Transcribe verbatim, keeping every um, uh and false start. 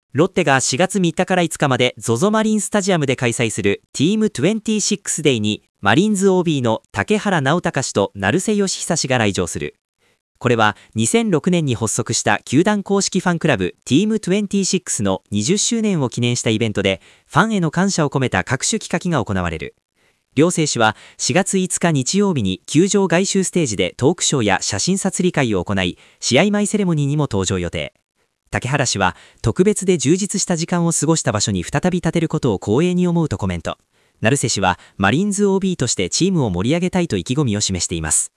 ロッテがしがつみっかからいつかまで ゾゾ マリンスタジアムで開催する ティームにじゅうろく デイにマリーンズ オービー の竹原直隆氏と成瀬義久氏が来場する。これはにせんろくねんに発足した球団公式ファンクラブ ティームにじゅうろく のにじゅっしゅうねんを記念したイベントで、ファンへの感謝を込めた各種企画が行われる。両選手はしがついつか日曜日に球場外周ステージでトークショーや写真撮り会を行い、試合前セレモニーにも登場予定。竹原氏は特別で充実した時間を過ごした場所に再び立てることを光栄に思うとコメント。成瀬氏はマリーンズ オービー としてチームを盛り上げたいと意気込みを示しています。